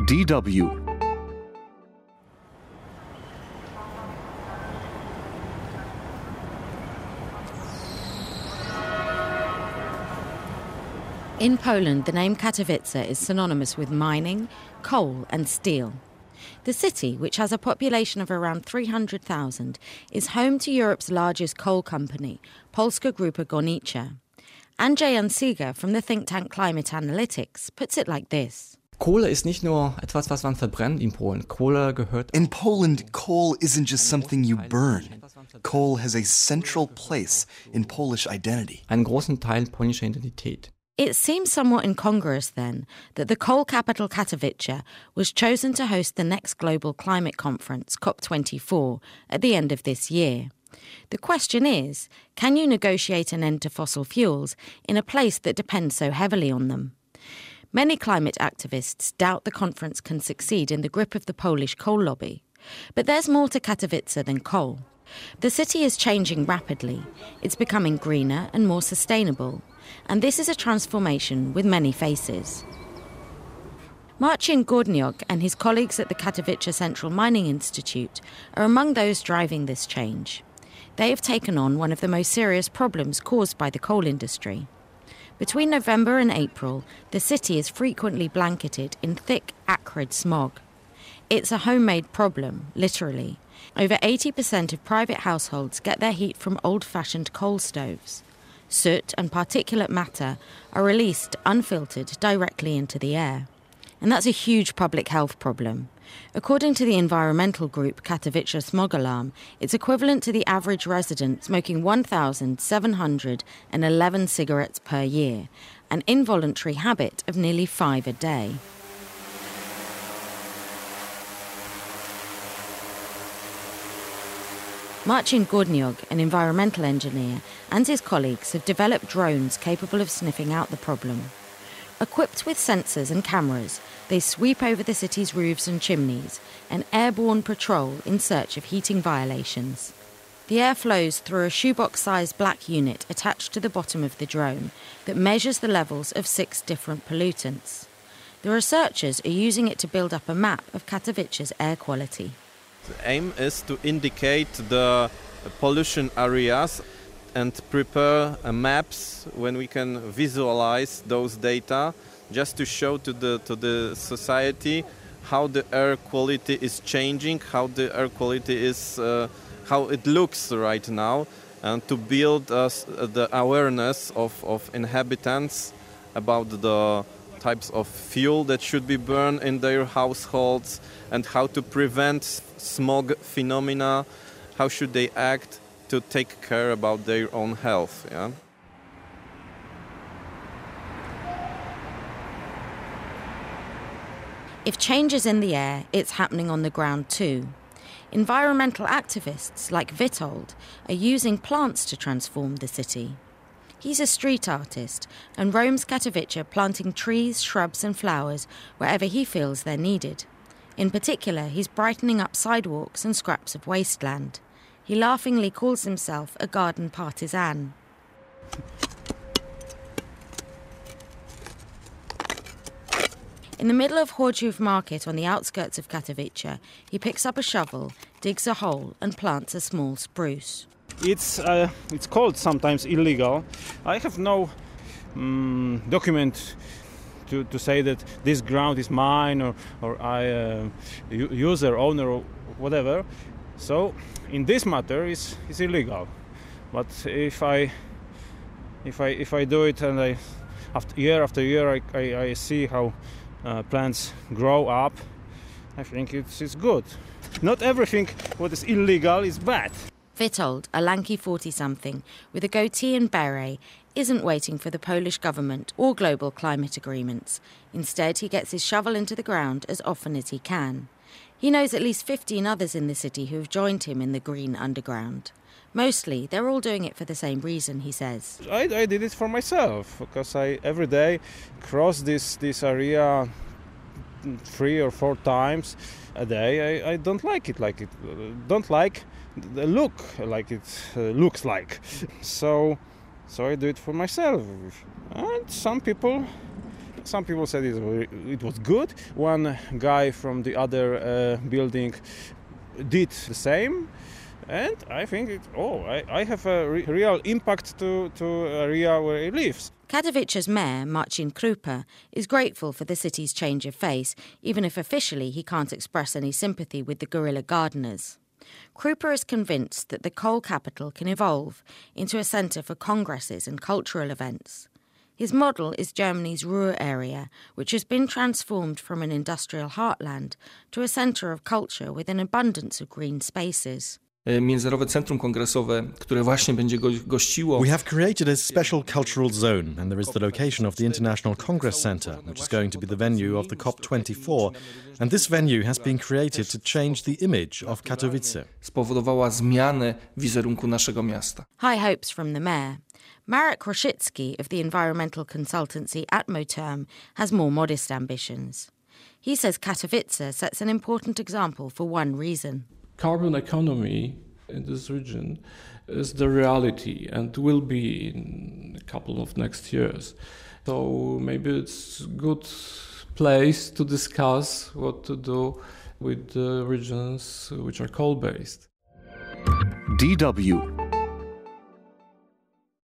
DW. In Poland, the name Katowice is synonymous with mining, coal and steel. The city, which has a population of around 300,000, is home to Europe's largest coal company, Polska Grupa Górnicza. Andrzej Unsiga from the think tank Climate Analytics puts it like this. Kohle ist nicht nur etwas, was man verbrennt in Polen. Kohle gehört... In Poland, coal isn't just something you burn. Coal has a central place in Polish identity. Einen großen Teil polnischer Identität. It seems somewhat incongruous, then, that the coal capital Katowice was chosen to host the next global climate conference, COP24, at the end of this year. The question is, can you negotiate an end to fossil fuels in a place that depends so heavily on them? Many climate activists doubt the conference can succeed in the grip of the Polish coal lobby. But there's more to Katowice than coal. The city is changing rapidly. It's becoming greener and more sustainable. And this is a transformation with many faces. Marcin Górniok and his colleagues at the Katowice Central Mining Institute are among those driving this change. They have taken on one of the most serious problems caused by the coal industry. Between November and April, the city is frequently blanketed in thick, acrid smog. It's a homemade problem, literally. Over 80% of private households get their heat from old-fashioned coal stoves. Soot and particulate matter are released unfiltered directly into the air. And that's a huge public health problem. According to the environmental group Katowice Smog Alarm, it's equivalent to the average resident smoking 1,711 cigarettes per year, an involuntary habit of nearly 5 a day. Marcin Górniok, an environmental engineer, and his colleagues have developed drones capable of sniffing out the problem. Equipped with sensors and cameras, they sweep over the city's roofs and chimneys, an airborne patrol in search of heating violations. The air flows through a shoebox-sized black unit attached to the bottom of the drone that measures the levels of 6 different pollutants. The researchers are using it to build up a map of Katowice's air quality. The aim is to indicate the pollution areas and prepare maps when we can visualize those data, just to show to the society how the air quality is changing, how the air quality is, how it looks right now, and to build the awareness of inhabitants about the types of fuel that should be burned in their households and how to prevent smog phenomena, how should they act to take care about their own health. Yeah? If change is in the air, it's happening on the ground too. Environmental activists like Witold are using plants to transform the city. He's a street artist and roams Katowice planting trees, shrubs and flowers wherever he feels they're needed. In particular, he's brightening up sidewalks and scraps of wasteland. He laughingly calls himself a garden partisan. In the middle of Chorzów market on the outskirts of Katowice, he picks up a shovel, digs a hole and plants a small spruce. It's called sometimes illegal. I have no document to say that this ground is mine or I user, owner or whatever. So in this matter it's illegal. But if I do it and year after year I see how plants grow up, I think it's good. Not everything what is illegal is bad. Witold, a lanky 40-something with a goatee and beret, isn't waiting for the Polish government or global climate agreements. Instead, he gets his shovel into the ground as often as he can. He knows at least 15 others in the city who have joined him in the green underground. Mostly, they're all doing it for the same reason, he says. I did it for myself, because I every day cross this area 3 or 4 times a day. I don't like it don't like the look like it looks like. So I do it for myself. And some people Some people said it was good. One guy from the other building did the same. And I think I have a real impact to area where he lives. Katowice's mayor, Marcin Krupa, is grateful for the city's change of face, even if officially he can't express any sympathy with the guerrilla gardeners. Krupa is convinced that the coal capital can evolve into a centre for congresses and cultural events. His model is Germany's Ruhr area, which has been transformed from an industrial heartland to a centre of culture with an abundance of green spaces. Międzynarodowe Centrum Kongresowe, które właśnie będzie gościło. We have created a special cultural zone, and there is the location of the International Congress Center, which is going to be the venue of the COP24, and this venue has been created to change the image of Katowice. Spowodowała zmianę wizerunku naszego miasta. High hopes from the mayor. Marek Rosicki of the environmental consultancy Atmoterm has more modest ambitions. He says Katowice sets an important example for one reason. Carbon economy in this region is the reality and will be in a couple of next years. So maybe it's a good place to discuss what to do with the regions which are coal-based. DW